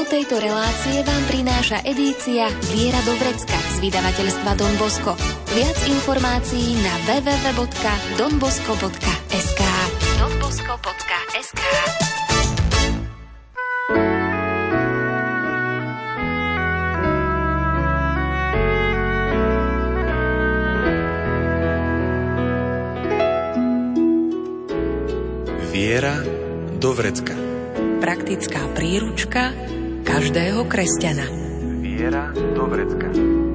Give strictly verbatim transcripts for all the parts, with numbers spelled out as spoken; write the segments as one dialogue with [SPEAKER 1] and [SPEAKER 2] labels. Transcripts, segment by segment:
[SPEAKER 1] tejto relácie vám prináša edícia Viera do vrecka z vydavateľstva Don Bosco. Viac informácií na w w w bodka don bosco bodka es ká. don bosco bodka es ká.
[SPEAKER 2] Viera do vrecka.
[SPEAKER 3] Praktická príručka každého kresťana.
[SPEAKER 2] Viera do vrecka.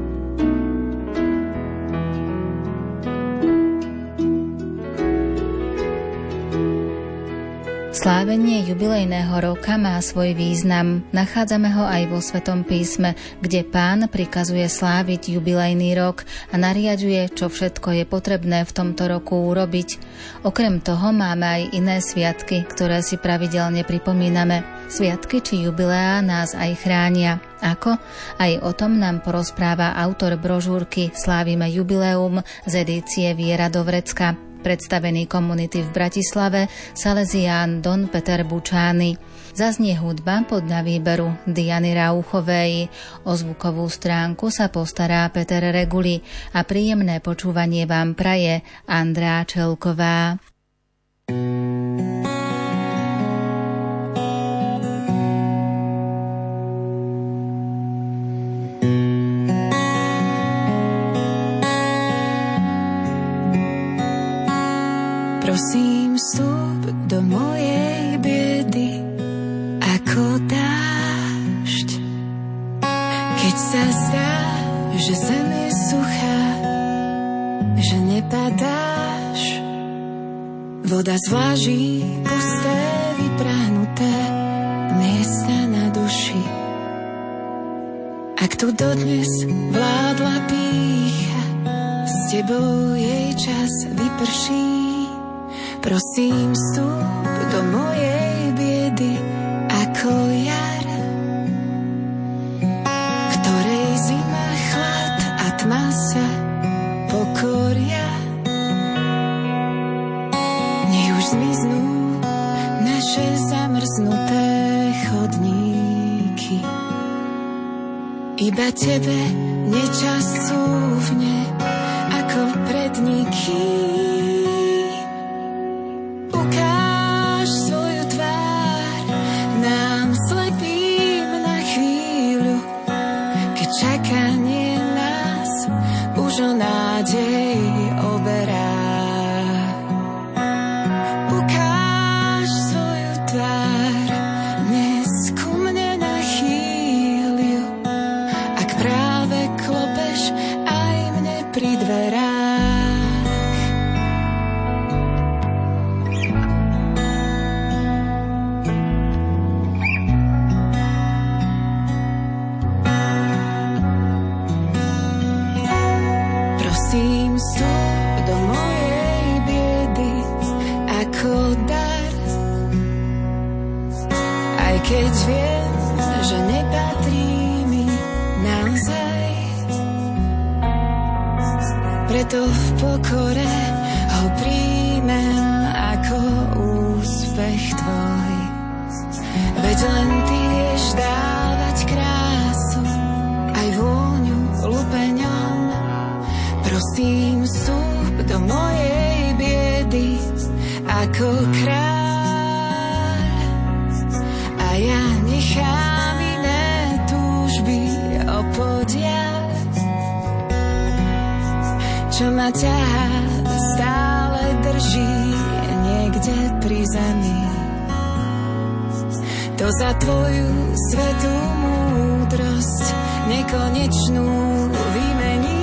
[SPEAKER 4] Slávenie jubilejného roka má svoj význam. Nachádzame ho aj vo Svetom písme, kde Pán prikazuje sláviť jubilejný rok a nariaďuje, čo všetko je potrebné v tomto roku urobiť. Okrem toho máme aj iné sviatky, ktoré si pravidelne pripomíname. Sviatky či jubileá nás aj chránia. Ako? Aj o tom nám porozpráva autor brožúrky Slávime jubileum z edície Viera do vrecka. Predstavený komunity v Bratislave Salesián Don Peter Bučány. Zaznie hudba podľa výberu Diany Rauchovej. O zvukovú stránku sa postará Peter Reguli a príjemné počúvanie vám praje Andrá Čelková.
[SPEAKER 5] Prosím, vstup do mojej biedy ako dážď. Keď sa zdá, že zem je suchá, že nepadáš, voda zvláží pusté, vyprahnuté miesta na duši. Ak tu dodnes vládla pýcha, s tebou jej čas vyprší. Prosím, vstup do mojej biedy ako jar, ktorej zima, chlad a tma sa pokoria. Nech už zmiznú naše zamrznuté chodníky. Iba tebe nečas cúvne ako pred nikým. Čakanie nás už o nádej oberá. Ukáž svoju tvár, dnes ku mne nachýľ ju, ak práve klopeš aj mne pri dverách. Prosím, vstup do mojej biedy ako dar. Aj keď viem, že nepatrí mi naozaj, preto v pokore ho príjmem ako úspech tvoj. Veď len ty vieš dávať krásu, aj vôňu lupeňom. Prosím, vstup do mojej biedy ako kráľ. A ja nechám iné túžby opodiať, čo ma ťahá, stále drží niekde pri zemi. To za tvoju svätú múdrosť nekonečnú vymení.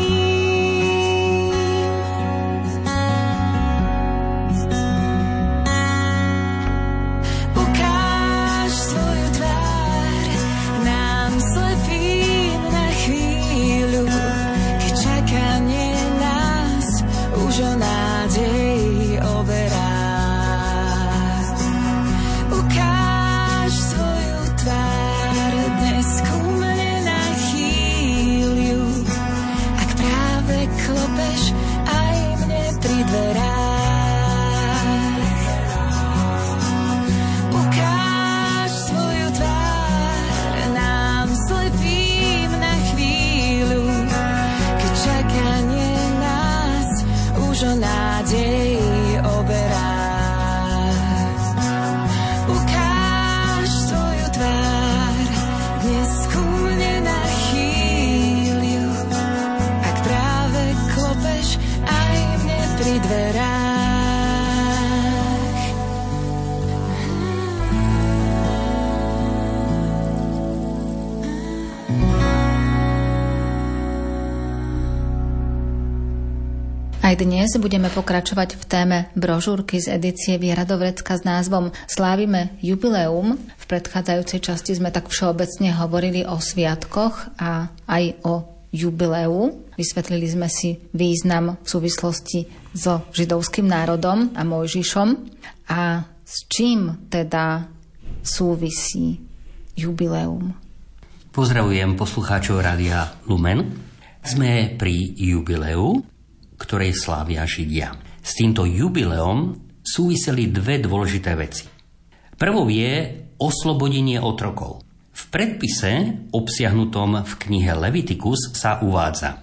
[SPEAKER 4] Aj dnes budeme pokračovať v téme brožúrky z edície Viera Dovrecka s názvom Slávime jubileum. V predchádzajúcej časti sme tak všeobecne hovorili o sviatkoch a aj o jubileu. Vysvetlili sme si význam v súvislosti so židovským národom a Mojžišom. A s čím teda súvisí jubileum?
[SPEAKER 6] Pozdravujem poslucháčov Rádia Lumen. Sme pri jubileu, ktorej slávia Židia. S týmto jubileom súviseli dve dôležité veci. Prvou je oslobodenie otrokov. V predpise obsiahnutom v knihe Levitikus sa uvádza: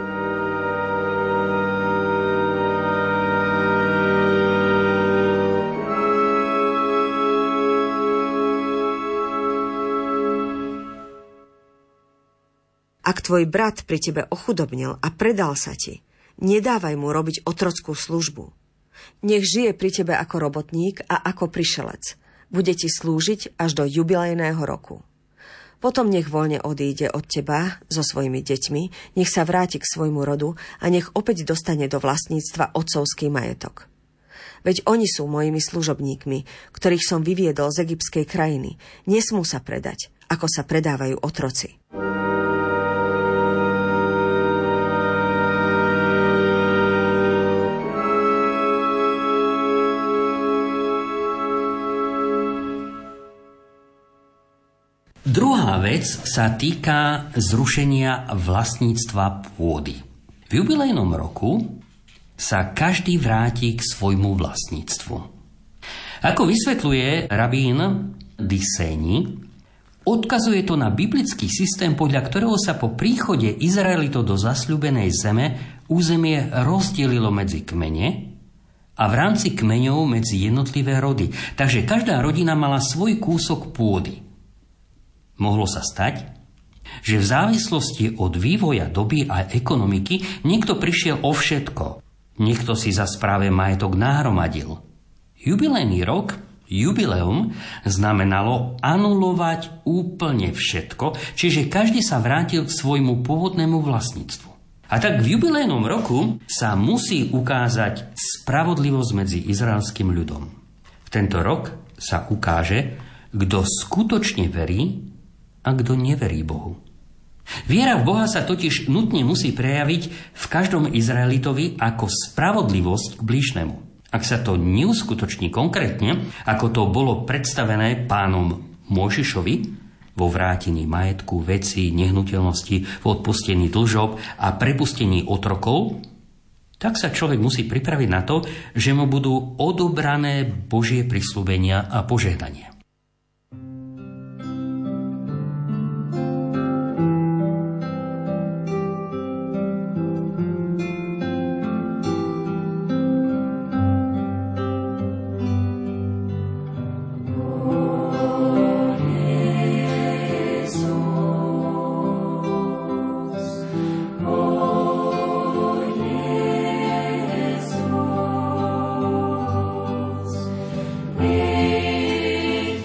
[SPEAKER 7] Ak tvoj brat pri tebe ochudobnil a predal sa ti, nedávaj mu robiť otrockú službu. Nech žije pri tebe ako robotník a ako prišelec. Bude ti slúžiť až do jubilejného roku. Potom nech voľne odíde od teba so svojimi deťmi, nech sa vráti k svojmu rodu a nech opäť dostane do vlastníctva otcovský majetok. Veď oni sú mojimi služobníkmi, ktorých som vyviedol z egyptskej krajiny. Nesmú sa predať, ako sa predávajú otroci.
[SPEAKER 6] Druhá vec sa týka zrušenia vlastníctva pôdy. V jubilejnom roku sa každý vráti k svojmu vlastníctvu. Ako vysvetľuje rabín Diseni, odkazuje to na biblický systém, podľa ktorého sa po príchode Izraelitov do zasľúbenej zeme územie rozdelilo medzi kmene a v rámci kmeňov medzi jednotlivé rody. Takže každá rodina mala svoj kúsok pôdy. Mohlo sa stať, že v závislosti od vývoja doby a ekonomiky niekto prišiel o všetko. Niekto si za práve majetok nahromadil. Jubilejný rok, jubileum, znamenalo anulovať úplne všetko, čiže každý sa vrátil k svojmu pôvodnému vlastníctvu. A tak v jubilejnom roku sa musí ukázať spravodlivosť medzi izraelským ľudom. V tento rok sa ukáže, kto skutočne verí a kto neverí Bohu. Viera v Boha sa totiž nutne musí prejaviť v každom Izraelitovi ako spravodlivosť k blížnemu. Ak sa to neuskutoční konkrétne, ako to bolo predstavené pánom Mojžišovi vo vrátení majetku, vecí, nehnuteľnosti, v odpustení dlžob a prepustení otrokov, tak sa človek musí pripraviť na to, že mu budú odobrané Božie prisľúbenia a požehnania.
[SPEAKER 5] We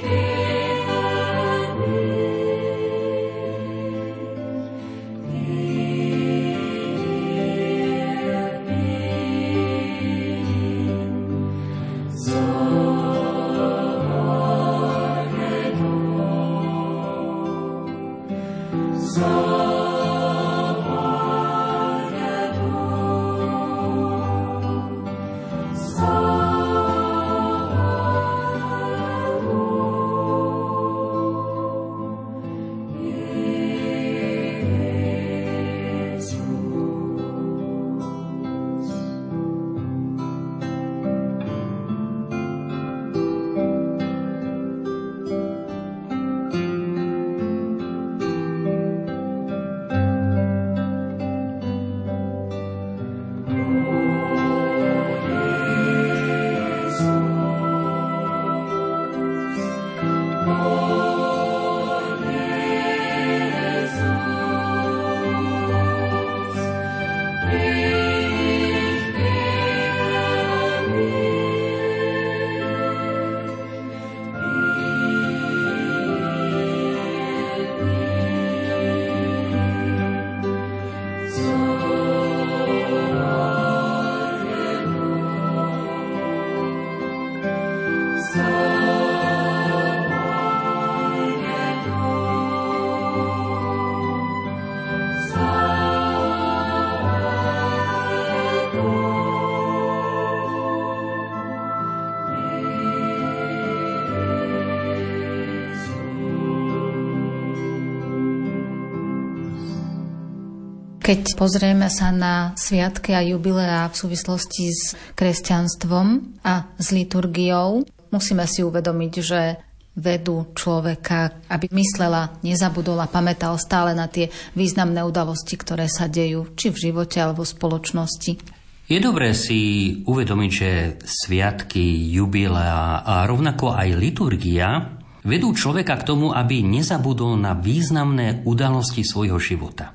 [SPEAKER 4] Keď pozrieme sa na sviatky a jubileá v súvislosti s kresťanstvom a s liturgiou, musíme si uvedomiť, že vedú človeka, aby myslela, nezabudol a pamätal stále na tie významné udalosti, ktoré sa dejú, či v živote alebo v spoločnosti.
[SPEAKER 6] Je dobré si uvedomiť, že sviatky, jubilea a rovnako aj liturgia vedú človeka k tomu, aby nezabudol na významné udalosti svojho života.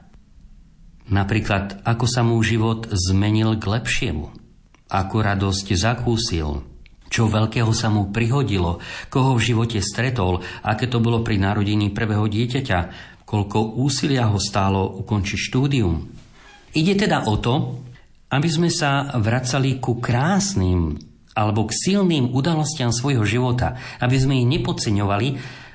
[SPEAKER 6] Napríklad, ako sa mu život zmenil k lepšiemu, ako radosť zakúsil, čo veľkého sa mu prihodilo, koho v živote stretol, aké to bolo pri narodení prvého dieťaťa, koľko úsilia ho stálo ukončiť štúdium. Ide teda o to, aby sme sa vracali ku krásnym alebo k silným udalostiam svojho života, aby sme ich nepodceňovali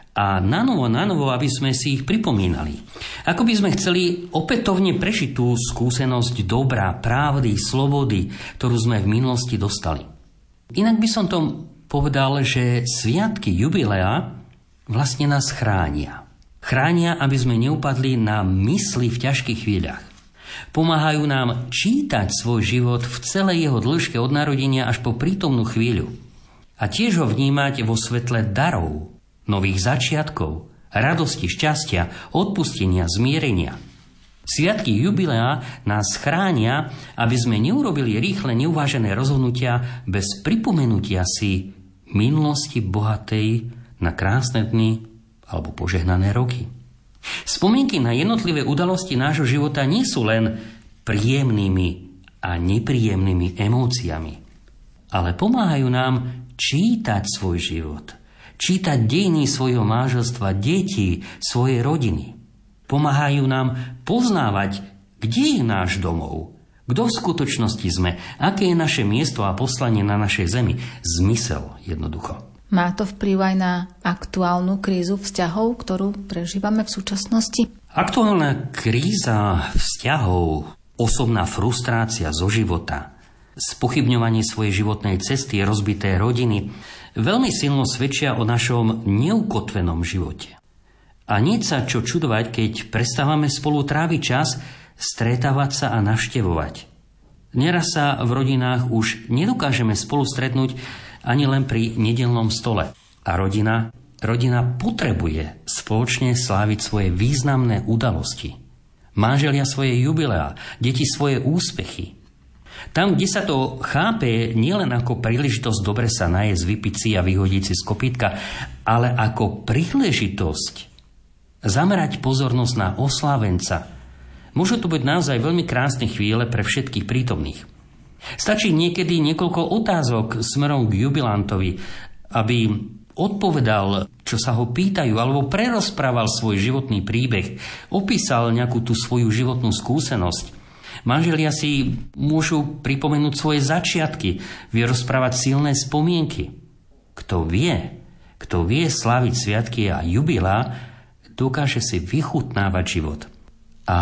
[SPEAKER 6] a nanovo, nanovo, aby sme si ich pripomínali. Ako by sme chceli opätovne prežiť tú skúsenosť dobra, pravdy, slobody, ktorú sme v minulosti dostali. Inak by som to povedal, že sviatky jubilea vlastne nás chránia. Chránia, aby sme neupadli na mysli v ťažkých chvíľach. Pomáhajú nám čítať svoj život v celej jeho dĺžke od narodenia až po prítomnú chvíľu. A tiež ho vnímať vo svetle darov, nových začiatkov, radosti, šťastia, odpustenia, zmierenia. Sviatky jubilea nás chránia, aby sme neurobili rýchle, neuvážené rozhodnutia bez pripomenutia si minulosti bohatej na krásne dny alebo požehnané roky. Spomienky na jednotlivé udalosti nášho života nie sú len príjemnými a nepríjemnými emóciami, ale pomáhajú nám čítať svoj život, čítať dejiny svojho manželstva, detí, svojej rodiny. Pomáhajú nám poznávať, kde je náš domov, kto v skutočnosti sme, aké je naše miesto a poslanie na našej zemi. Zmysel jednoducho.
[SPEAKER 4] Má to vplyv aj na aktuálnu krízu vzťahov, ktorú prežívame v súčasnosti?
[SPEAKER 6] Aktuálna kríza vzťahov, osobná frustrácia zo života, spochybňovanie svojej životnej cesty, rozbité rodiny, veľmi silno svedčia o našom neukotvenom živote. A nie sa čo čudovať, keď prestávame spolu tráviť čas, stretávať sa a navštevovať. Neraz sa v rodinách už nedokážeme spolu stretnúť ani len pri nedeľnom stole. A rodina, rodina potrebuje spoločne sláviť svoje významné udalosti. Manželia svoje jubileá, deti svoje úspechy. Tam, kde sa to chápe nielen ako príležitosť dobre sa najesť, vypiť si a vyhodiť si z kopytka, ale ako príležitosť zamerať pozornosť na oslávenca. Môžu to byť naozaj veľmi krásne chvíle pre všetkých prítomných. Stačí niekedy niekoľko otázok smerom k jubilantovi, aby odpovedal, čo sa ho pýtajú, alebo prerozprával svoj životný príbeh, opísal nejakú tú svoju životnú skúsenosť. Manželia si môžu pripomenúť svoje začiatky, vyrozprávať silné spomienky. Kto vie, kto vie sláviť sviatky a jubilá, dokáže si vychutnávať život. A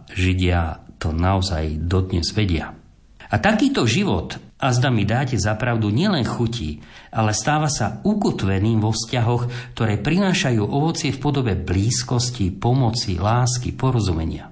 [SPEAKER 6] Židia to naozaj dodnes vedia. A takýto život, a zda mi dáte za pravdu, nielen chutí, ale stáva sa ukotveným vo vzťahoch, ktoré prinášajú ovocie v podobe blízkosti, pomoci, lásky, porozumenia.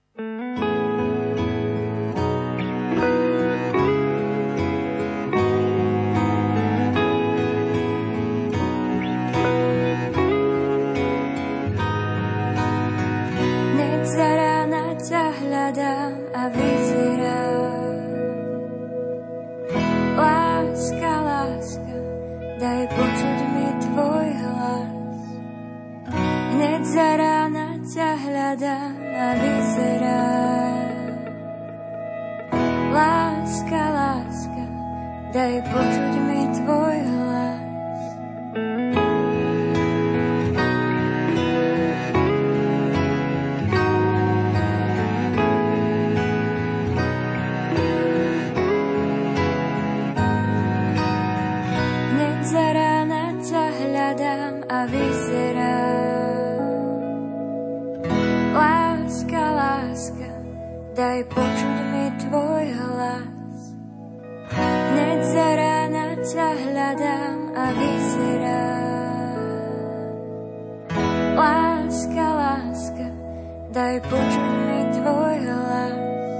[SPEAKER 5] Daj počuť mi tvoj hlas. Hneď za rána ťa hľadám a vyzerám. Láska, láska, daj počuť mi tvoj hlas. tvoj hlas.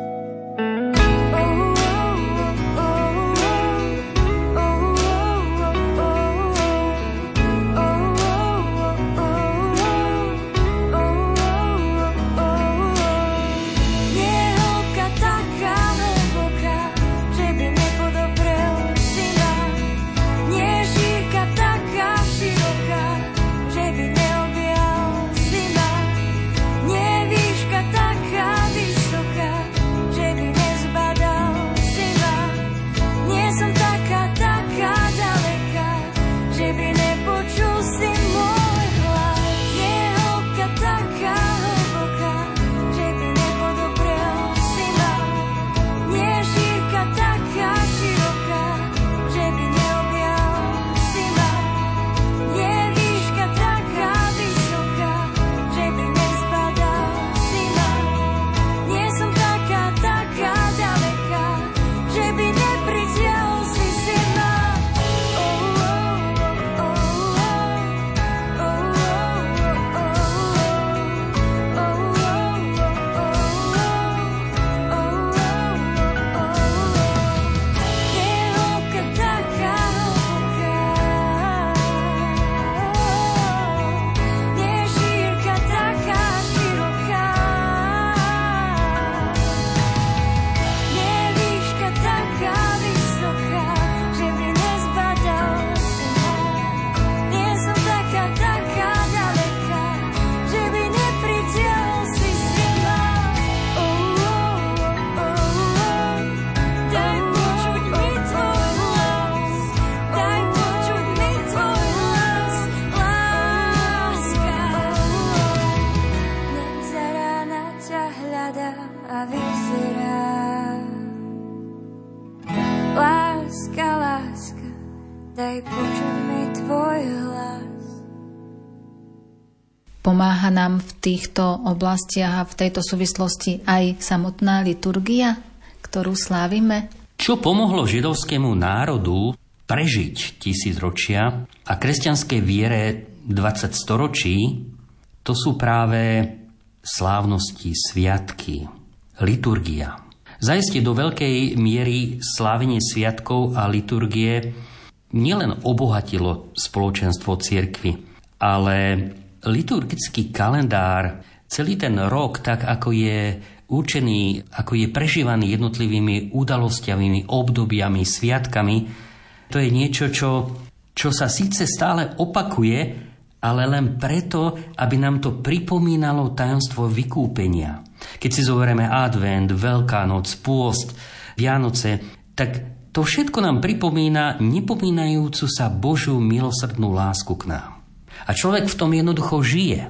[SPEAKER 4] Pomáha nám v týchto oblastiach a v tejto súvislosti aj samotná liturgia, ktorú slávime?
[SPEAKER 6] Čo pomohlo židovskému národu prežiť tisícročia a kresťanskej viere dvadsať storočí, to sú práve slávnosti, sviatky, liturgia. Zaiste do veľkej miery slávenie sviatkov a liturgie nielen obohatilo spoločenstvo cirkvi, ale liturgický kalendár, celý ten rok, tak ako je určený, ako je prežívaný jednotlivými udalosťami, obdobiami, sviatkami, to je niečo, čo, čo sa síce stále opakuje, ale len preto, aby nám to pripomínalo tajomstvo vykúpenia. Keď si zoberieme advent, Veľká noc, pôst, Vianoce, tak to všetko nám pripomína nepomínajúcu sa Božiu milosrdnú lásku k nám. A človek v tom jednoducho žije.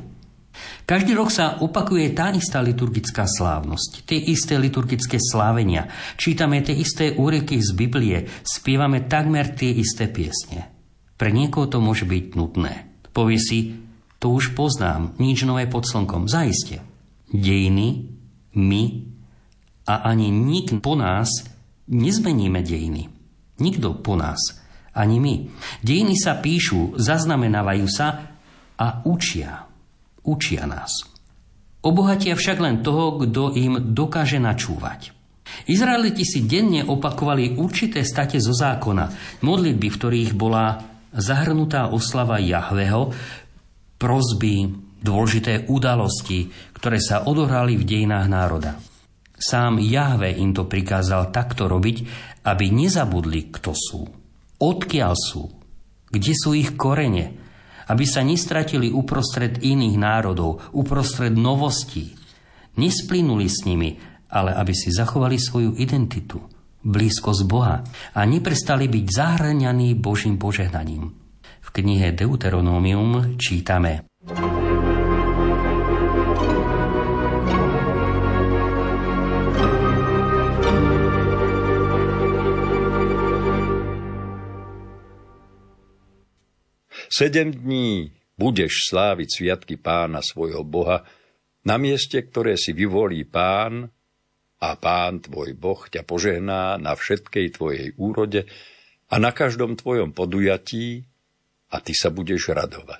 [SPEAKER 6] Každý rok sa opakuje tá istá liturgická slávnosť, tie isté liturgické slávenia. Čítame tie isté úryvky z Biblie, spievame takmer tie isté piesne. Pre niekoho to môže byť nudné. Povie si, to už poznám, nič nové pod slnkom. Zaiste. Dejiny, my a ani nik po nás nezmeníme dejiny. Nikto po nás. Ani my. Dejiny sa píšu, zaznamenávajú sa a učia. Učia nás. Obohatia však len toho, kto im dokáže načúvať. Izraeliti si denne opakovali určité state zo zákona, modlitby, v ktorých bola zahrnutá oslava Jahveho, prosby, dôležité udalosti, ktoré sa odohrali v dejinách národa. Sám Jahve im to prikázal takto robiť, aby nezabudli, kto sú. Odkiaľ sú? Kde sú ich korene? Aby sa nestratili uprostred iných národov, uprostred novostí. Nesplynuli s nimi, ale aby si zachovali svoju identitu, blízkosť Boha a neprestali byť zahrňaní Božím požehnaním. V knihe Deuteronomium čítame:
[SPEAKER 8] Sedem dní budeš sláviť sviatky Pána svojho Boha na mieste, ktoré si vyvolí Pán, a Pán tvoj Boh ťa požehná na všetkej tvojej úrode a na každom tvojom podujatí a ty sa budeš radovať.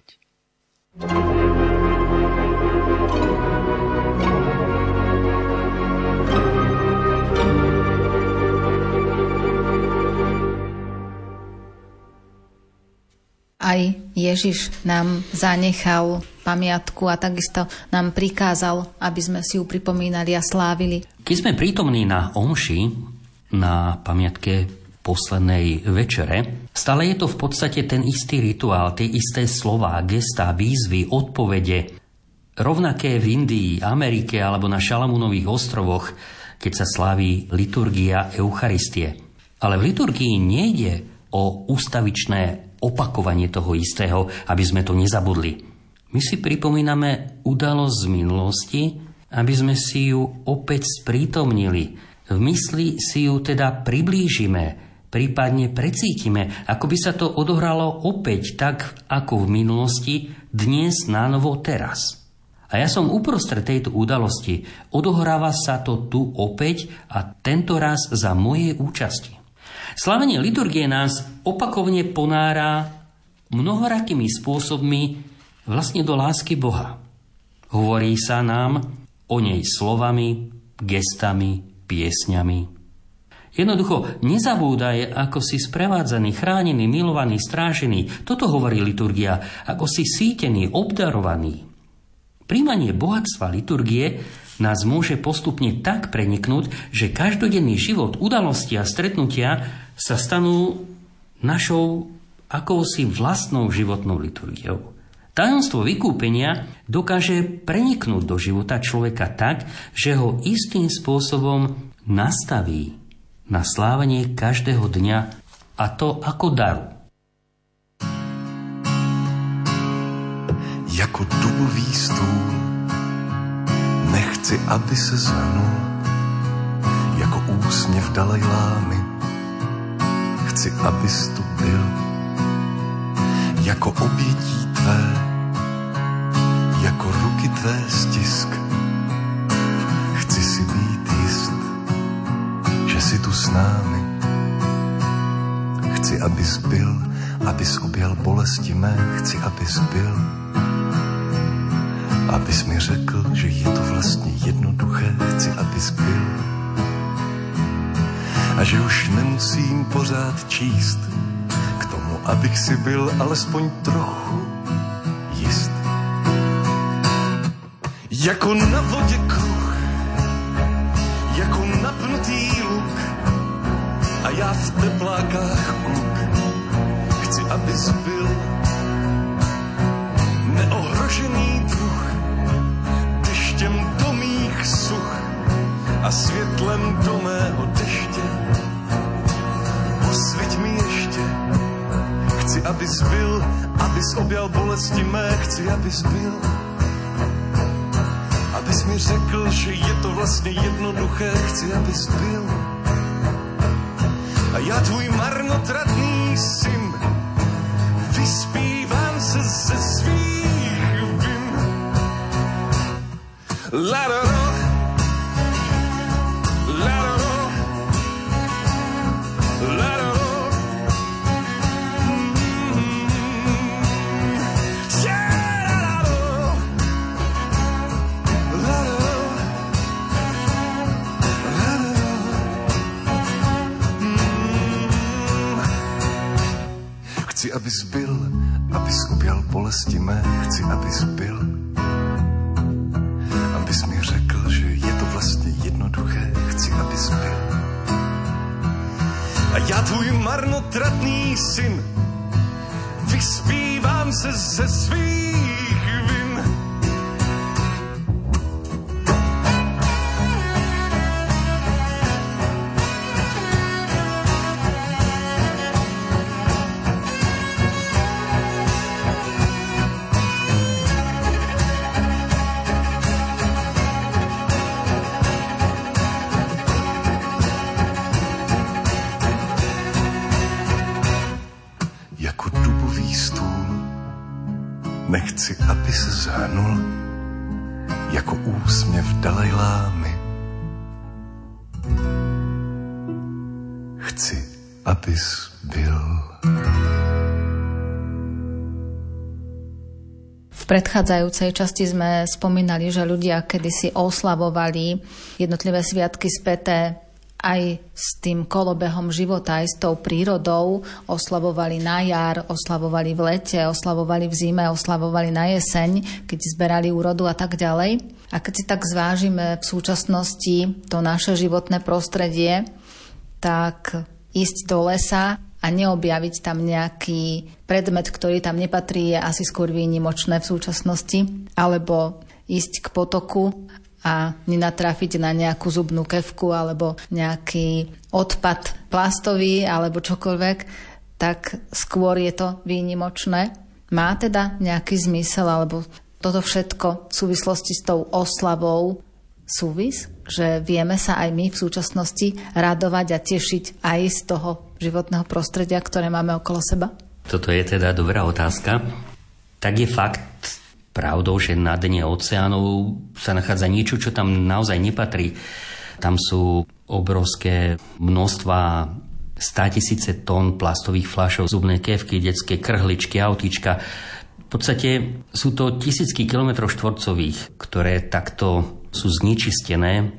[SPEAKER 4] aj Ježiš nám zanechal pamiatku a takisto nám prikázal, aby sme si ju pripomínali a slávili.
[SPEAKER 6] Keď sme prítomní na omši, na pamiatke poslednej večere, stále je to v podstate ten istý rituál, tie isté slová, gestá, výzvy, odpovede, rovnaké v Indii, Amerike alebo na Šalamúnových ostrovoch, keď sa sláví liturgia Eucharistie. Ale v liturgii nejde o ústavičné opakovanie toho istého, aby sme to nezabudli. My si pripomíname udalosť z minulosti, aby sme si ju opäť sprítomnili. V mysli si ju teda priblížime, prípadne precítime, ako by sa to odohralo opäť tak, ako v minulosti, dnes nánovo teraz. A ja som uprostred tejto udalosti. Odohráva sa to tu opäť a tento raz za mojej účasti. Slávenie liturgie nás opakovne ponára mnohorakými spôsobmi vlastne do lásky Boha. Hovorí sa nám o nej slovami, gestami, piesňami. Jednoducho, nezabúdaj, ako si sprevádzaný, chránený, milovaný, strážený. Toto hovorí liturgia, ako si sítený, obdarovaný. Príjmanie bohatstva liturgie nás môže postupne tak preniknúť, že každodenný život, udalosti a stretnutia sa stanú našou akousi vlastnou životnou liturgiou. Tajomstvo vykúpenia dokáže preniknúť do života človeka tak, že ho istým spôsobom nastaví na slávenie každého dňa, a to ako daru.
[SPEAKER 9] Jako dubový stůl nechci, aby se zhrnul, jako úsměv Dalajlámy chci, abys tu byl, jako obětí tvé, jako ruky tvé stisk. Chci si být jist, že jsi tu s námi. Chci, abys byl, abys objel bolesti mé, chci, abys byl, abys mi řekl, že je to vlastně jednoduché, chci, abys byl. A že už nemusím pořád číst, k tomu, abych si byl alespoň trochu jist. Jako na vodě kruh, jako napnutý luk, a já v teplákách kluk. Chci, abys byl neohrožený druh, deštěm do mých such a světlem do mého deště. Osvěť mi ještě. Chci, abys byl, abys objal bolesti mé. Chci, abys byl, abys mi řekl, že je to vlastně jednoduché. Chci, abys byl. A já tvůj marnotratný syn, vyspívám se ze svých vin. La-da-da, la-da-da, la-da-da. Chci, abys byl, abys objal bolesti mé. Chci, abys byl, abys mi řekl, že je to vlastně jednoduché. Chci, abys byl. A já tvůj marnotratný syn, vyspívám se ze svých vin. Nechci, aby se zhrnul jako úsměv Dalajlámy. Chci, abys byl.
[SPEAKER 4] V predchádzajúcej časti sme spomínali, že ľudia kedysi oslavovali jednotlivé sviatky späté aj s tým kolobehom života, aj s tou prírodou. Oslavovali na jar, oslavovali v lete, oslavovali v zime, oslavovali na jeseň, keď zberali úrodu a tak ďalej. A keď si tak zvážime v súčasnosti to naše životné prostredie, tak ísť do lesa a neobjaviť tam nejaký predmet, ktorý tam nepatrí, je asi skôr výnimočné v súčasnosti. Alebo ísť k potoku a nenatráfiť na nejakú zubnú kefku alebo nejaký odpad plastový alebo čokoľvek, tak skôr je to výnimočné. Má teda nejaký zmysel alebo toto všetko v súvislosti s tou oslavou súvis, že vieme sa aj my v súčasnosti radovať a tešiť aj z toho životného prostredia, ktoré máme okolo seba?
[SPEAKER 6] Toto je teda dobrá otázka. Tak je fakt pravdou, že na dne oceánov sa nachádza niečo, čo tam naozaj nepatrí. Tam sú obrovské množstva, státisíce tón plastových fľašov, zubné kefky, detské krhličky, autíčka. V podstate sú to tisícky kilometrov štvorcových, ktoré takto sú znečistené.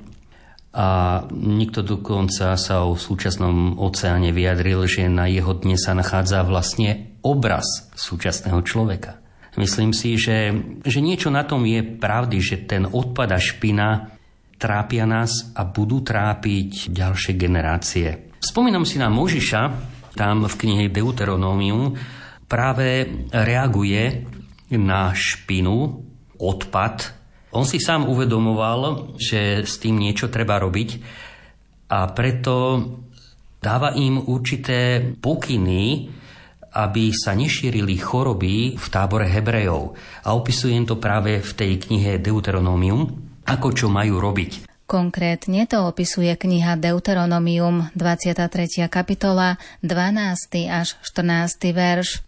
[SPEAKER 6] A nikto dokonca sa o súčasnom oceáne vyjadril, že na jeho dne sa nachádza vlastne obraz súčasného človeka. Myslím si, že, že niečo na tom je pravdy, že ten odpad a špina trápia nás a budú trápiť ďalšie generácie. Spomínam si na Možiša, tam v knihe Deuteronomium práve reaguje na špinu, odpad. On si sám uvedomoval, že s tým niečo treba robiť a preto dáva im určité pokyny, aby sa nešírili choroby v tábore Hebrejov. A opisujem to práve v tej knihe Deuteronomium, ako čo majú robiť.
[SPEAKER 4] Konkrétne to opisuje kniha Deuteronomium, dvadsiata tretia kapitola, dvanásty až štrnásty verš.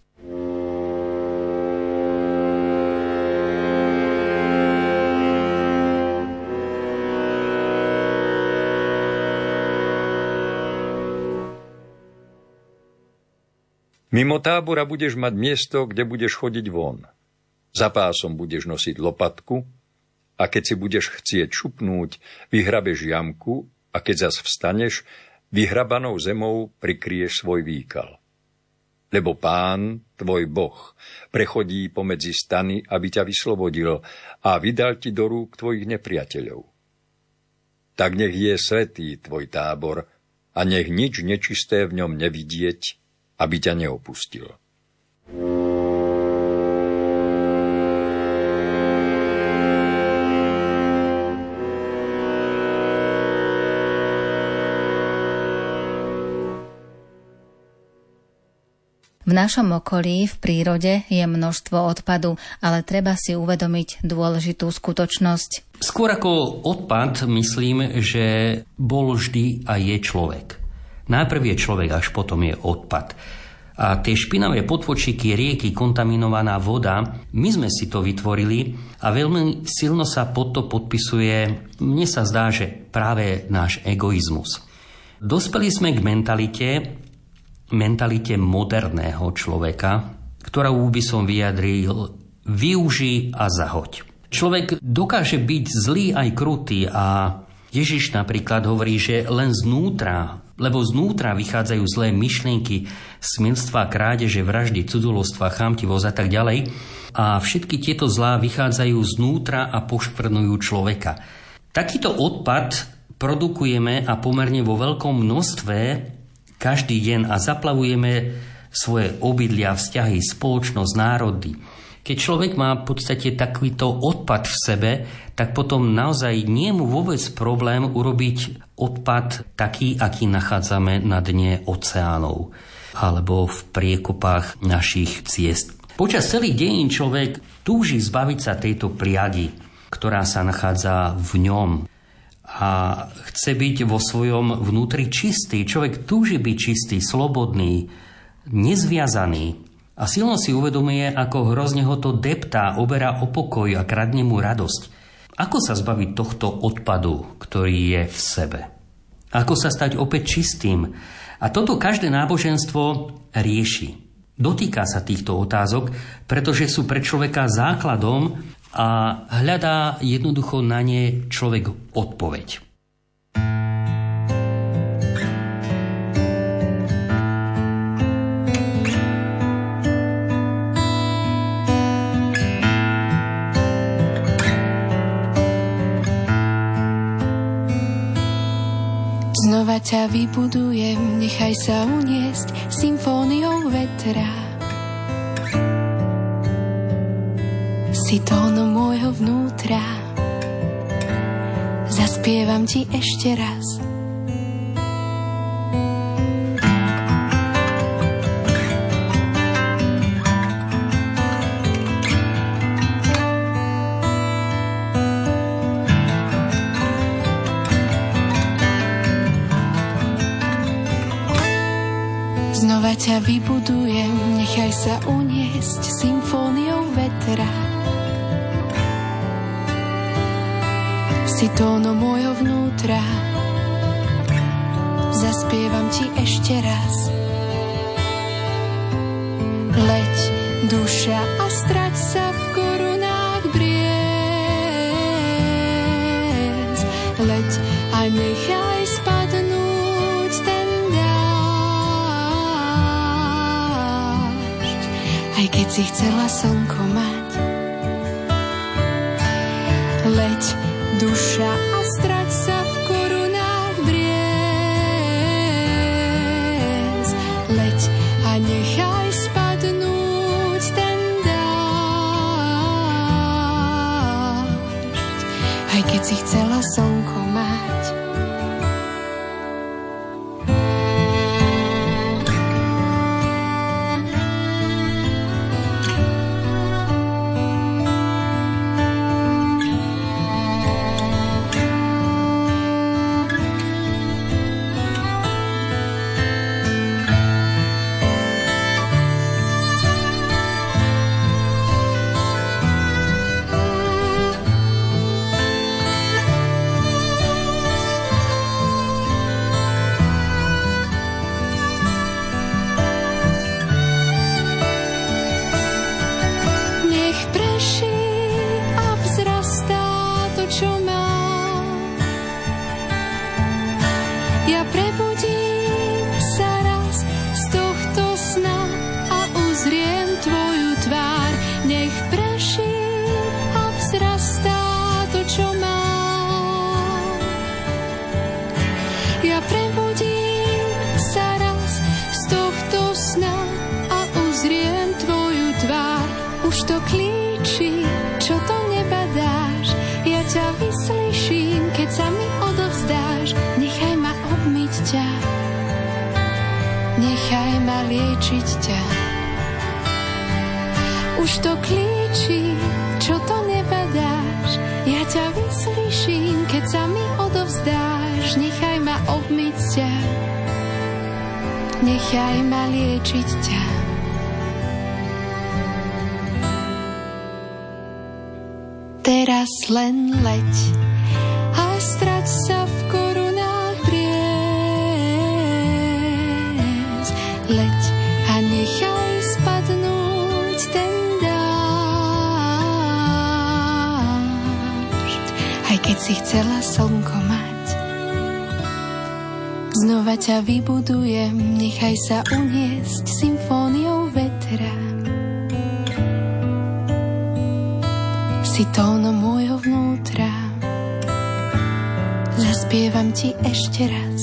[SPEAKER 8] Mimo tábora budeš mať miesto, kde budeš chodiť von. Za pásom budeš nosiť lopatku a keď si budeš chcieť šupnúť, vyhrabeš jamku a keď zas vstaneš, vyhrabanou zemou prikryješ svoj výkal. Lebo Pán, tvoj Boh, prechodí pomedzi stany, aby ťa vyslobodil a vydal ti do rúk tvojich nepriateľov. Tak nech je svätý tvoj tábor a nech nič nečisté v ňom nevidieť, aby ťa neopustil.
[SPEAKER 4] V našom okolí, v prírode, je množstvo odpadu, ale treba si uvedomiť dôležitú skutočnosť.
[SPEAKER 6] Skôr ako odpad myslím, že bol vždy a je človek. Najprv je človek, až potom je odpad. A tie špinavé potvočíky, rieky, kontaminovaná voda, my sme si to vytvorili a veľmi silno sa pod to podpisuje, mne sa zdá, že práve náš egoizmus. Dospeli sme k mentalite, mentalite moderného človeka, ktorú by som vyjadril využij a zahoď. Človek dokáže byť zlý aj krutý a Ježiš napríklad hovorí, že len znútra, lebo znútra vychádzajú zlé myšlienky, smilstva, krádeže, vraždy, cudzoložstva, chamtivosť a tak ďalej. A všetky tieto zlá vychádzajú znútra a poškvrnujú človeka. Takýto odpad produkujeme a pomerne vo veľkom množstve každý deň a zaplavujeme svoje obydlia, vzťahy, spoločnosť, národy. Keď človek má v podstate takýto odpad v sebe, tak potom naozaj nie je mu vôbec problém urobiť odpad taký, aký nachádzame na dne oceánov alebo v priekopách našich ciest. Počas celých dejín človek túži zbaviť sa tejto priady, ktorá sa nachádza v ňom a chce byť vo svojom vnútri čistý. Človek túži byť čistý, slobodný, nezviazaný. A silno si uvedomuje, ako hrozne ho to deptá, oberá o pokoj a kradne mu radosť. Ako sa zbaviť tohto odpadu, ktorý je v sebe? Ako sa stať opäť čistým? A toto každé náboženstvo rieši. Dotýka sa týchto otázok, pretože sú pre človeka základom a hľadá jednoducho na ne človek odpoveď.
[SPEAKER 10] ťa vybudujem, nechaj sa uniesť symfóniou vetra. Si tónom môjho vnútra, zaspievam ti ešte raz. Znova ťa vybudujem, nechaj sa uniesť symfóniou vetra. Si tónom môjho vnútra, zaspievam ti ešte raz. Leď, duša, a strať sa v korunách briez. Leď a nechaj spadnúť ten dážď, aj keď si chcela slnko mať. Leď, duša, a strať sa v korunách briez. Leď a nechaj spadnúť ten dážď, aj keď si chcela slnko mať. Už to klíči, čo to nebadáš. Ja ťa vyslyším, keď sa mi odovzdáš. Nechaj ma obmyť ťa, nechaj ma liečiť ťa. Teraz len leď a strať sa v korunách briez. Leď a nechaj spadnúť ten dážď, aj keď si chcela slnko mať. Znova ťa vybudujem, nechaj sa uniesť symfóniou vetra. Si tónom môjho vnútra, zaspievam ti ešte raz.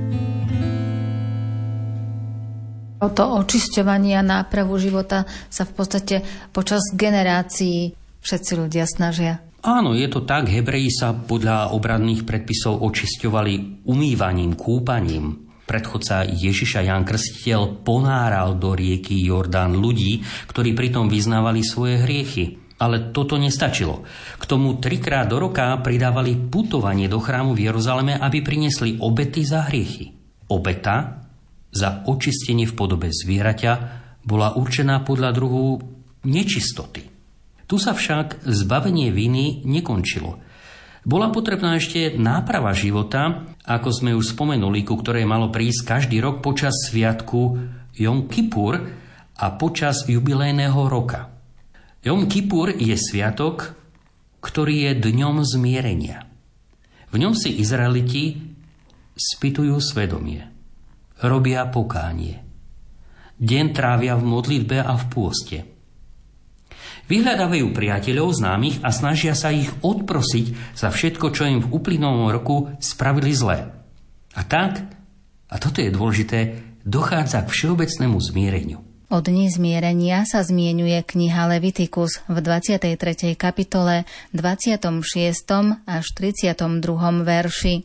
[SPEAKER 4] O to očisťovanie a nápravu života sa v podstate počas generácií všetci ľudia snažia.
[SPEAKER 6] Áno, je to tak. Hebreji sa podľa obradných predpisov očisťovali umývaním, kúpaním. Predchodca Ježiša Ján Krstiteľ ponáral do rieky Jordán ľudí, ktorí pritom vyznávali svoje hriechy. Ale toto nestačilo. K tomu trikrát do roka pridávali putovanie do chrámu v Jeruzaleme, aby priniesli obety za hriechy. Obeta za očistenie v podobe zvieraťa bola určená podľa druhu nečistoty. Tu sa však zbavenie viny nekončilo. Bola potrebná ešte náprava života, ako sme už spomenuli, ku ktorej malo prísť každý rok počas sviatku Jom Kipur a počas jubilejného roka. Jom Kipur je sviatok, ktorý je dňom zmierenia. V ňom si Izraeliti spytujú svedomie, robia pokánie. Deň trávia v modlitbe a v pôste. Vyhľadávajú priateľov, známych a snažia sa ich odprosiť za všetko, čo im v uplynulom roku spravili zlé. A tak a toto je dôležité, dochádza k všeobecnému zmiereniu.
[SPEAKER 4] O dni zmierenia sa zmieňuje kniha Levitikus v dvadsiatej tretej kapitole, dvadsiatom šiestom až tridsiatom druhom verši.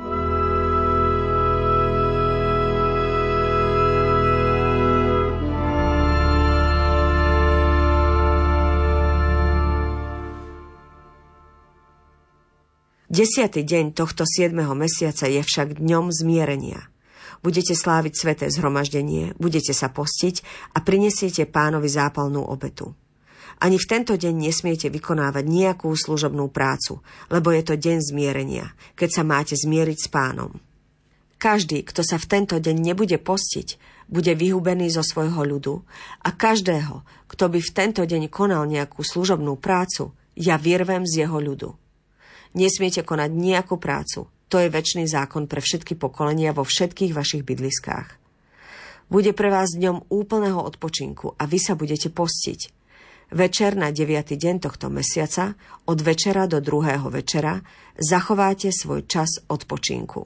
[SPEAKER 7] Desiatý deň tohto siedmeho mesiaca je však dňom zmierenia. Budete sláviť sväté zhromaždenie, budete sa postiť a prinesiete Pánovi zápalnú obetu. Ani v tento deň nesmiete vykonávať nejakú služobnú prácu, lebo je to deň zmierenia, keď sa máte zmieriť s Pánom. Každý, kto sa v tento deň nebude postiť, bude vyhubený zo svojho ľudu a každého, kto by v tento deň konal nejakú služobnú prácu, ja vyrvem z jeho ľudu. Nesmiete konať nejakú prácu. To je večný zákon pre všetky pokolenia vo všetkých vašich bydliskách. Bude pre vás dňom úplného odpočinku a vy sa budete postiť. Večer na deviaty deň tohto mesiaca, od večera do druhého večera, zachováte svoj čas odpočinku.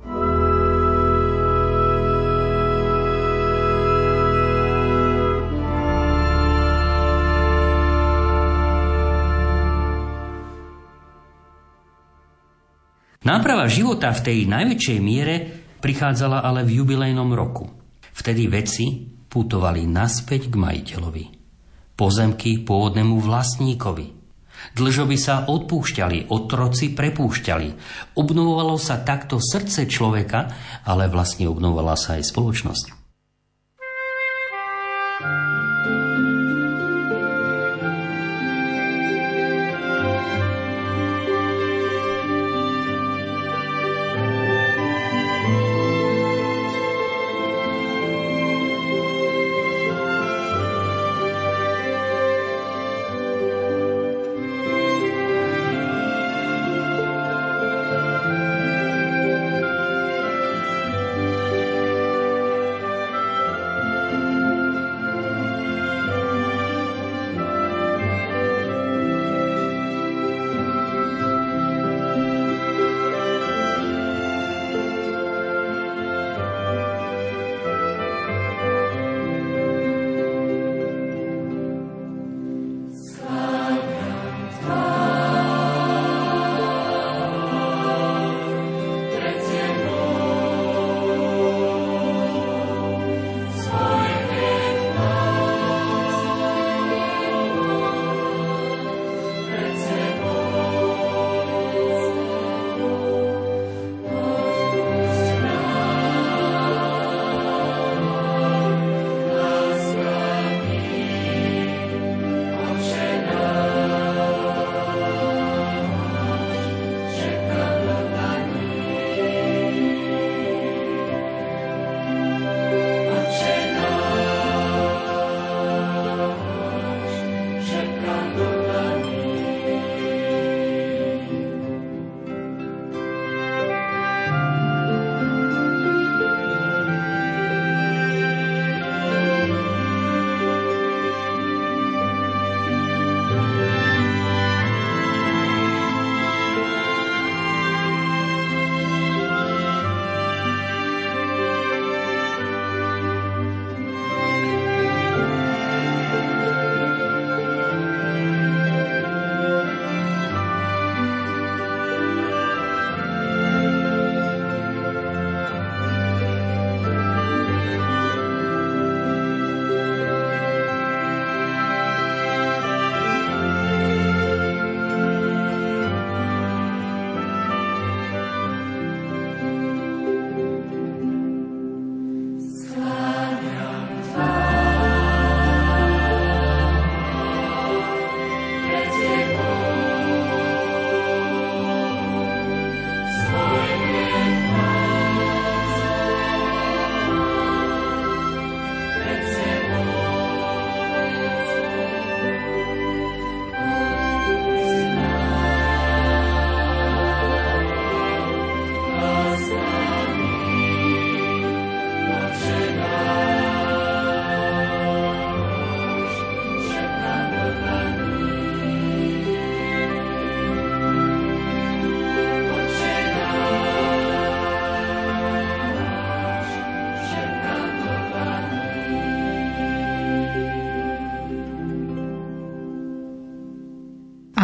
[SPEAKER 6] Náprava života v tej najväčšej miere prichádzala ale v jubilejnom roku. Vtedy vedci putovali naspäť k majiteľovi. Pozemky pôvodnému vlastníkovi. Dlžoby sa odpúšťali, otroci prepúšťali. Obnovovalo sa takto srdce človeka, ale vlastne obnovovala sa aj spoločnosť.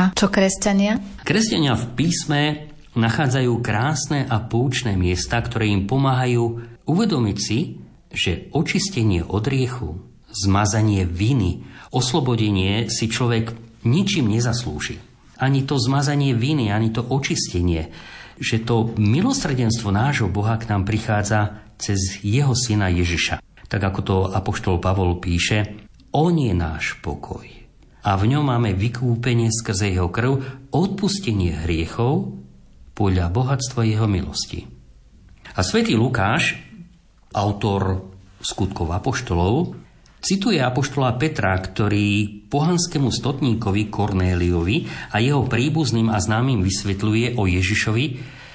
[SPEAKER 4] A čo kresťania?
[SPEAKER 6] Kresťania v písme nachádzajú krásne a poučné miesta, ktoré im pomáhajú uvedomiť si, že očistenie od hriechu, zmazanie viny, oslobodenie si človek ničím nezaslúži. Ani to zmazanie viny, ani to očistenie, že to milosrdenstvo nášho Boha k nám prichádza cez jeho syna Ježiša. Tak ako to apoštol Pavol píše, on je náš pokoj. A v ňom máme vykúpenie skrze jeho krv, odpustenie hriechov podľa bohatstva jeho milosti. A svätý Lukáš, autor skutkov apoštolov, cituje apoštola Petra, ktorý pohanskému stotníkovi Kornéliovi a jeho príbuzným a známym vysvetľuje o Ježišovi,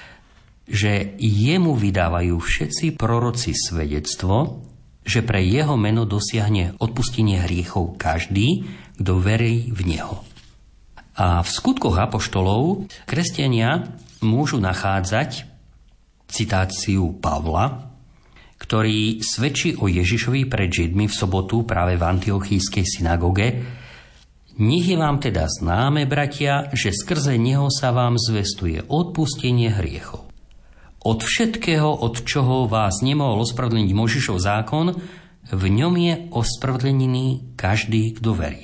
[SPEAKER 6] že jemu vydávajú všetci proroci svedectvo, že pre jeho meno dosiahne odpustenie hriechov každý, kto verí v neho. A v skutkoch apoštolov kresťania môžu nachádzať citáciu Pavla, ktorý svedčí o Ježišovi pred Židmi v sobotu práve v antiochískej synagóge. Nech je vám teda známe, bratia, že skrze neho sa vám zvestuje odpustenie hriechov. Od všetkého, od čoho vás nemohol ospravedlniť Mojžišov zákon, v ňom je ospravedlený každý, kto verí.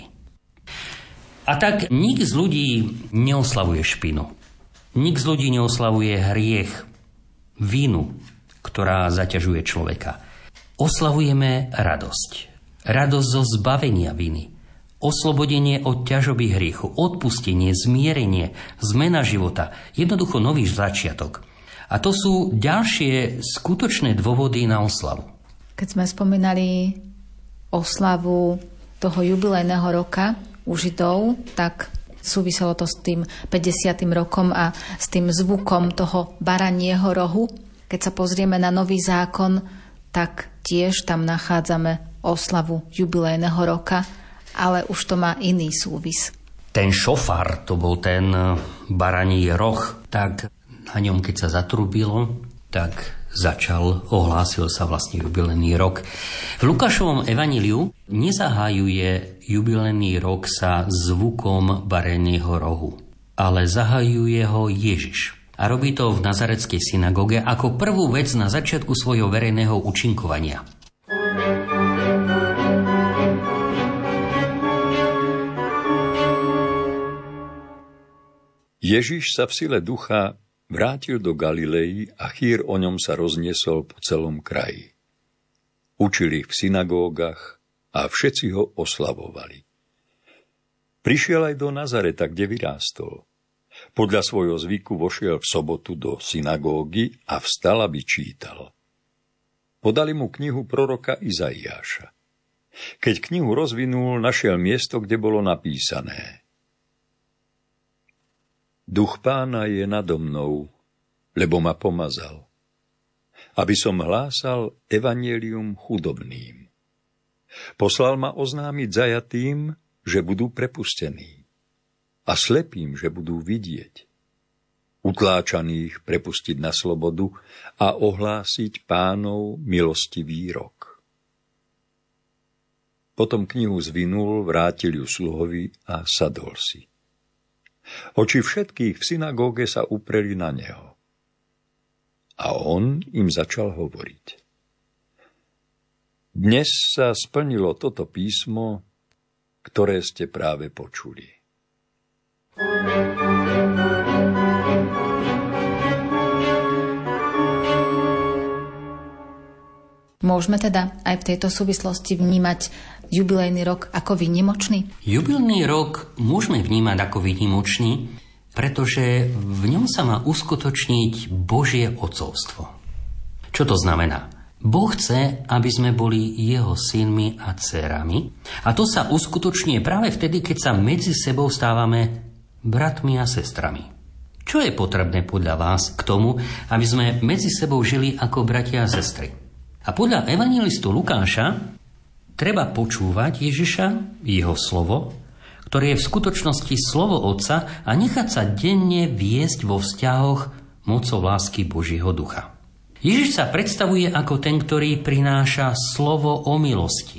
[SPEAKER 6] A tak nik z ľudí neoslavuje špinu. Nik z ľudí neoslavuje hriech, vinu, ktorá zaťažuje človeka. Oslavujeme radosť. Radosť zo zbavenia viny. Oslobodenie od ťažoby hriechu. Odpustenie, zmierenie, zmena života. Jednoducho nový začiatok. A to sú ďalšie skutočné dôvody na oslavu.
[SPEAKER 4] Keď sme spomínali oslavu toho jubilejného roka u Židov, tak súviselo to s tým päťdesiatym rokom a s tým zvukom toho baranieho rohu. Keď sa pozrieme na Nový zákon, tak tiež tam nachádzame oslavu jubilejného roka, ale už to má iný súvis.
[SPEAKER 6] Ten šofár, to bol ten baraní roh, tak na ňom, keď sa zatrubilo, tak začal, ohlásil sa vlastne jubilejný rok. V Lukášovom evanjeliu nezahájuje jubilejný rok sa zvukom baranieho rohu, ale zahájuje ho Ježiš. A robí to v nazareckej synagóge ako prvú vec na začiatku svojho verejného účinkovania.
[SPEAKER 8] Ježiš sa v sile ducha vrátil do Galilei a chýr o ňom sa rozniesol po celom kraji. Učil ich v synagógach a všetci ho oslavovali. Prišiel aj do Nazareta, kde vyrástol. Podľa svojho zvyku vošiel v sobotu do synagógy a vstal, aby čítal. Podali mu knihu proroka Izaiáša. Keď knihu rozvinul, našiel miesto, kde bolo napísané: Duch Pána je nado mnou, lebo ma pomazal, aby som hlásal evanjelium chudobným. Poslal ma oznámiť zajatým, že budú prepustení, a slepým, že budú vidieť, utláčaných prepustiť na slobodu a ohlásiť Pánov milostivý rok. Potom knihu zvinul, vrátil ju sluhovi a sadol si. Oči všetkých v synagóge sa upreli na neho. A on im začal hovoriť. Dnes sa splnilo toto písmo, ktoré ste práve počuli.
[SPEAKER 4] Môžeme teda aj v tejto súvislosti vnímať jubilejný rok ako výnimočný?
[SPEAKER 6] Jubilejný rok môžeme vnímať ako výnimočný, pretože v ňom sa má uskutočniť Božie otcovstvo. Čo to znamená? Boh chce, aby sme boli jeho synmi a dcérami, a to sa uskutočňuje práve vtedy, keď sa medzi sebou stávame bratmi a sestrami. Čo je potrebné podľa vás k tomu, aby sme medzi sebou žili ako bratia a sestry? A podľa evanjelistu Lukáša treba počúvať Ježiša, jeho slovo, ktoré je v skutočnosti slovo Otca, a nechať sa denne viesť vo vzťahoch mocou lásky Božieho ducha. Ježiš sa predstavuje ako ten, ktorý prináša slovo o milosti,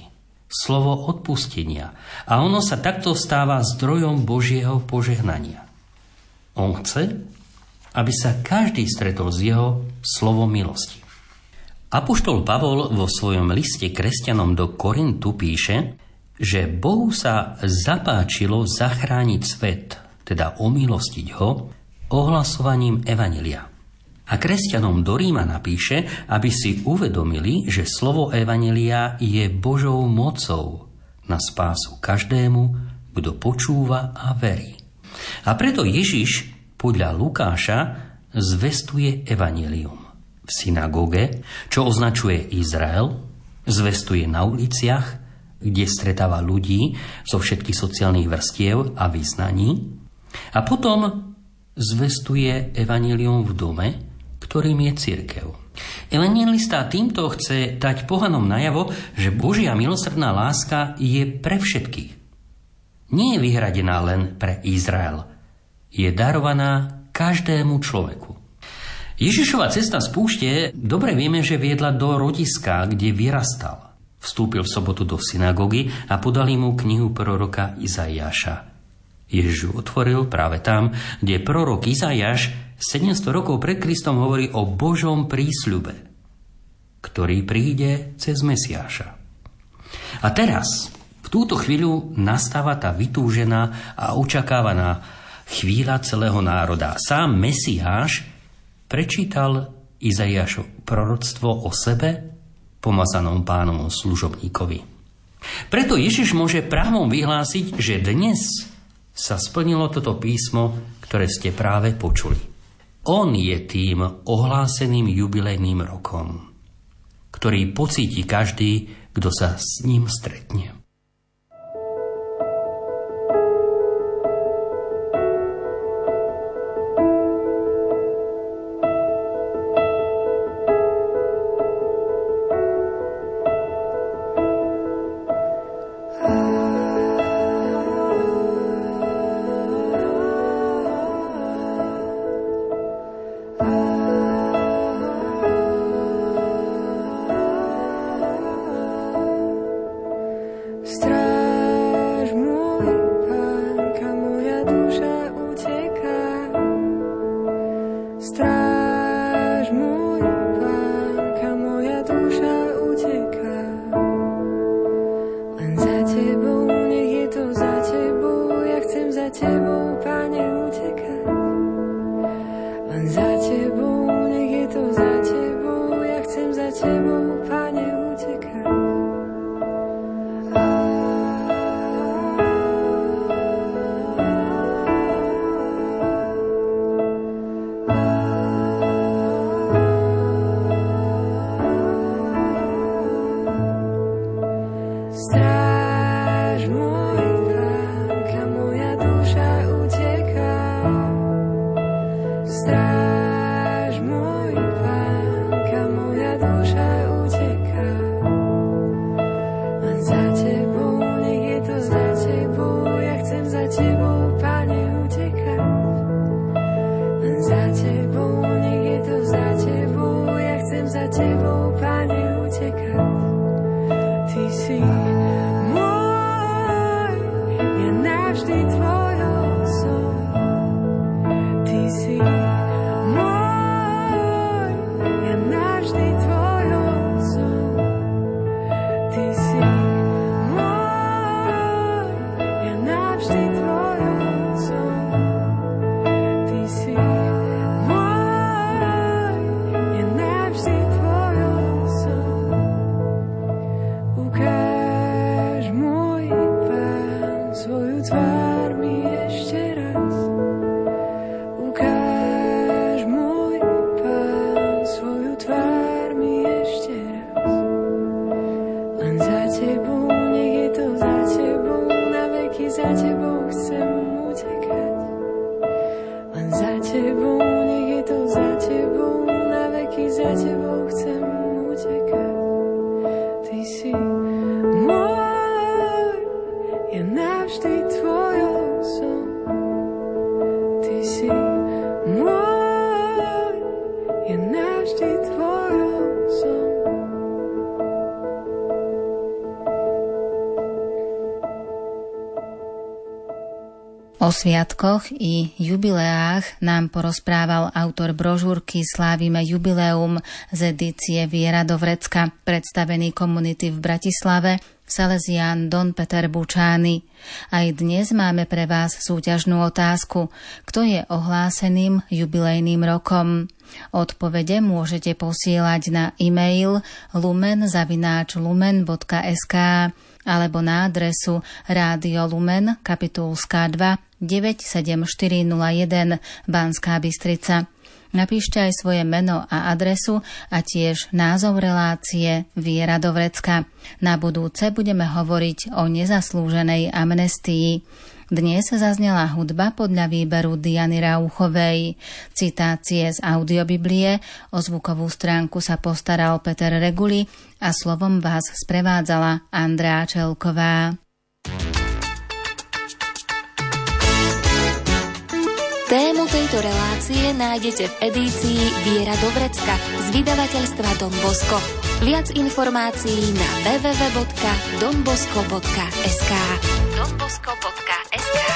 [SPEAKER 6] slovo odpustenia a ono sa takto stáva zdrojom Božieho požehnania. On chce, aby sa každý stretol s jeho slovom milosti. Apoštol Pavol vo svojom liste kresťanom do Korintu píše, že Bohu sa zapáčilo zachrániť svet, teda omilostiť ho, ohlasovaním evanjelia. A kresťanom do Ríma napíše, aby si uvedomili, že slovo evanjelia je Božou mocou na spásu každému, kto počúva a verí. A preto Ježiš podľa Lukáša zvestuje evanjelium v synagóge, čo označuje Izrael, zvestuje na uliciach, kde stretáva ľudí zo všetkých sociálnych vrstiev a vyznaní, a potom zvestuje evanjelium v dome, ktorým je cirkev. Evanjelista týmto chce dať pohanom najavo, že Božia milosrdná láska je pre všetkých. Nie je vyhradená len pre Izrael. Je darovaná každému človeku. Ježišova cesta z púšte dobre vieme, že viedla do rodiska, kde vyrastal. Vstúpil v sobotu do synagógy a podali mu knihu proroka Izaiáša. Ježiš ju otvoril práve tam, kde prorok Izaiáš sedemsto rokov pred Kristom hovorí o Božom prísľube, ktorý príde cez Mesiáša. A teraz, v túto chvíľu nastáva tá vytúžená a očakávaná chvíľa celého národa. Sám Mesiáš prečítal Izaiášovo proroctvo o sebe, pomazanom Pánovom služobníkovi. Preto Ježiš môže právom vyhlásiť, že dnes sa splnilo toto písmo, ktoré ste práve počuli. On je tým ohláseným jubilejným rokom, ktorý pocíti každý, kto sa s ním stretne.
[SPEAKER 4] O sviatkoch i jubileách nám porozprával autor brožúrky Slávime jubileum z edície Viera do vrecka, predstavený komunity v Bratislave, Salesián Don Peter Bučány. Aj dnes máme pre vás súťažnú otázku. Kto je ohláseným jubilejným rokom? Odpovede môžete posielať na e-mail lumen zavináč lumen bodka es ká alebo na adresu Rádio Lumen, Kapitulská dva, deväť sedem štyri nula jeden, Banská Bystrica. Napíšte aj svoje meno a adresu a tiež názov relácie Viera do vrecka. Na budúce budeme hovoriť o nezaslúženej amnestii. Dnes zaznela hudba podľa výberu Diany Rauchovej. Citácie z audiobiblie, o zvukovú stránku sa postaral Peter Reguli a slovom vás sprevádzala Andrea Čelková.
[SPEAKER 1] Tému tejto relácie nájdete v edícii Viera do vrecka z vydavateľstva Don Bosco. Viac informácií na w w w bodka don bosco bodka es ká. don bosco bodka es ká.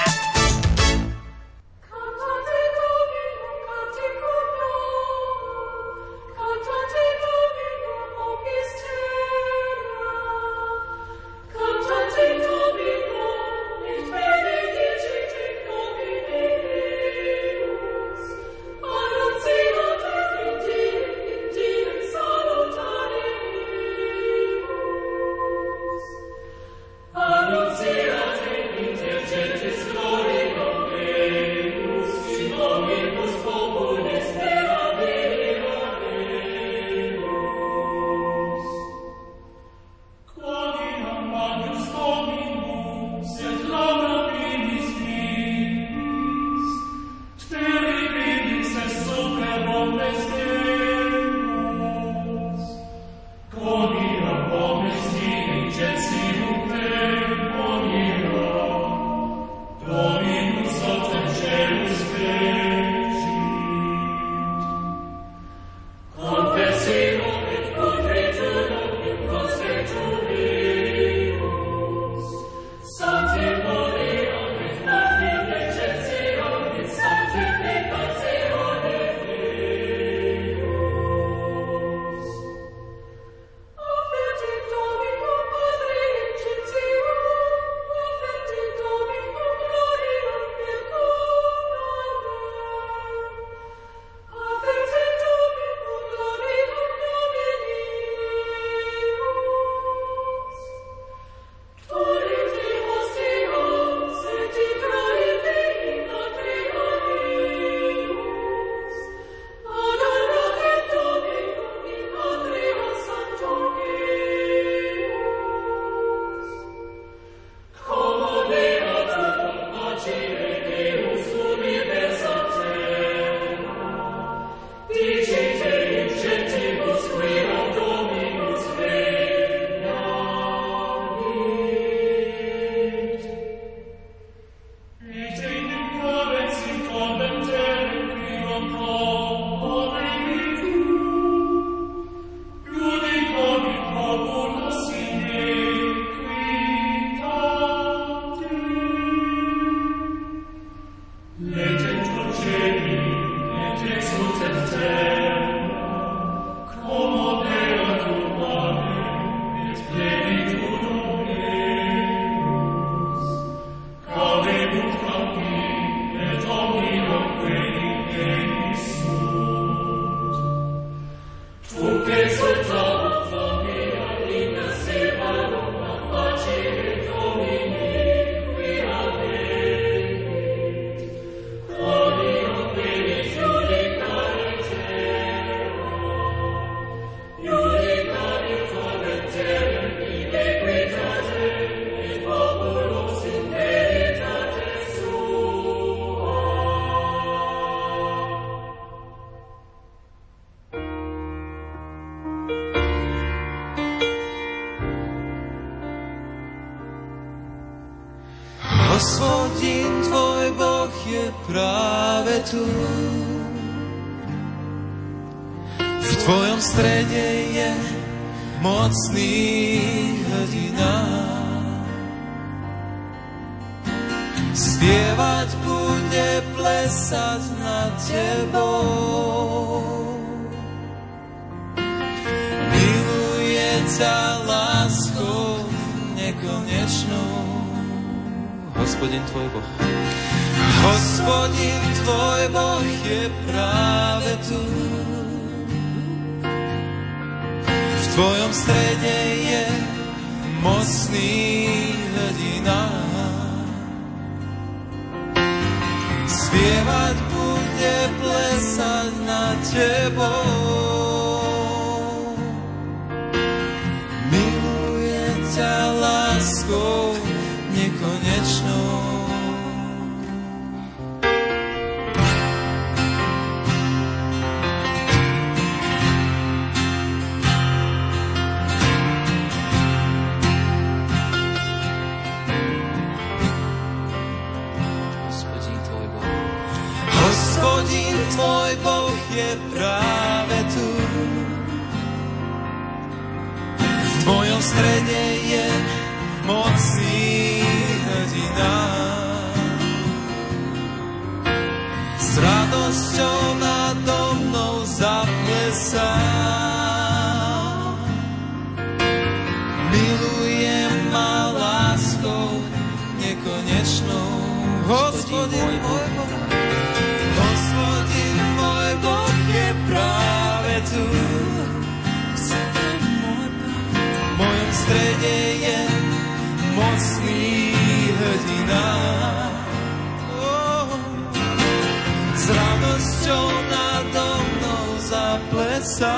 [SPEAKER 11] Hospodin tvoj Boh je práve tu. V tvojom strede je mocný hrdina. spievať bude, plesať nad tebou. Miluje ťa láskou nekonečnou, Hospodin tvoj Boh. Hospodin tvoj Boh je práve tu. V tvojom strede je mocný hrdina. Spievať bude, plesať nad tebou. Miluje ťa láskou nekonečnou. Hospodin tvoj Boh je práve tu. V tvojom strede je mocný hrdina. S radosťou nado mnou zaplesá. Miluje ma láskou nekonečnou. Hospodin môj Boh, Hospodin môj Boh je práve tu. V mojom strede je mocný hrdina. Oh, s radosťou nado mnou zaplesá.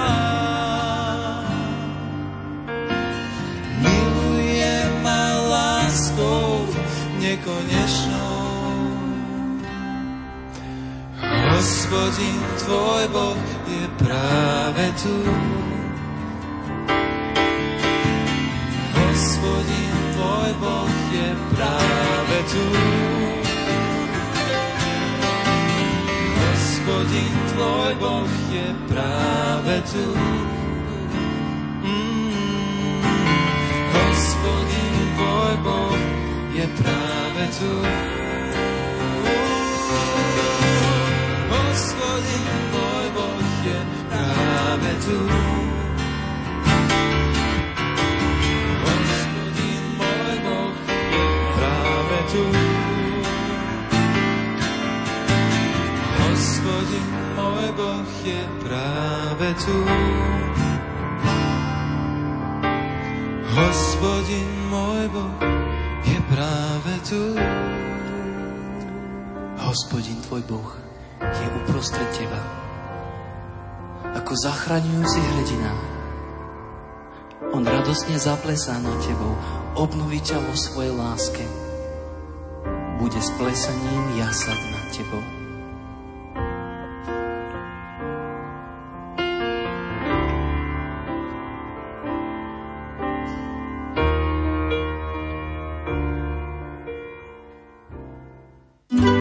[SPEAKER 11] Miluje ma láskou nekonečnou. Hospodin tvoj Boh je práve tu. Hospodin tvoj Boh je práve tu. Hospodin tvoj Boh je práve tu. Mm. Hospodin tvoj Boh je práve tu. Hospodin tvoj Boh je práve tu. Hospodin môj Boh je práve tu. Hospodin môj Boh je práve tu. Hospodin môj Boh je práve tu.
[SPEAKER 12] Hospodin tvoj Boh je uprostred teba, ako zachraňujúci hrdina. On radosne zaplesá nad tebou, obnoví ťa vo svojej láske. Bude s plesaním jasať nad tebou.